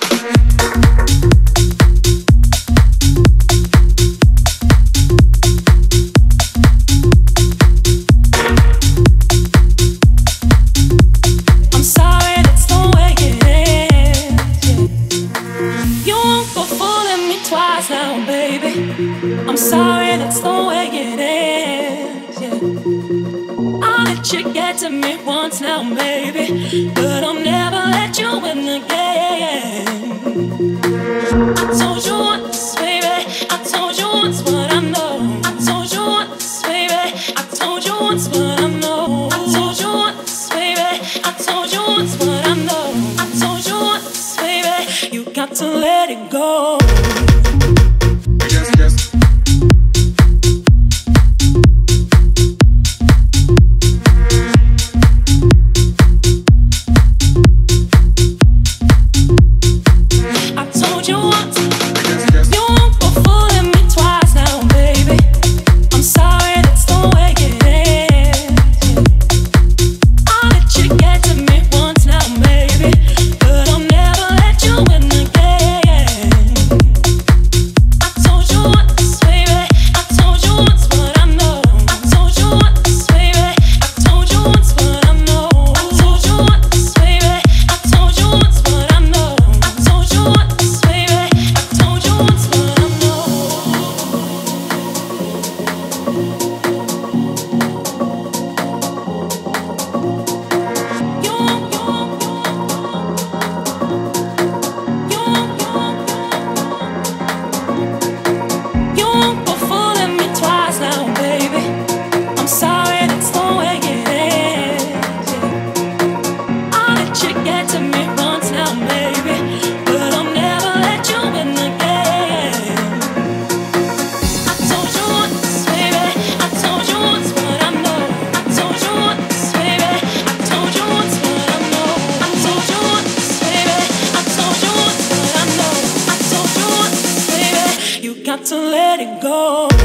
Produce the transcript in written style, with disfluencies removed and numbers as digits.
I'm sorry, that's the way it is, yeah. I'll let you get to me once now, baby, but I'll never let you win again. I told you once, baby, I told you once what I know. I told you once, baby, I told you once what I know. I told you once, baby, I told you once what I know. I told you once, baby, you got to let it go. Got to let it go.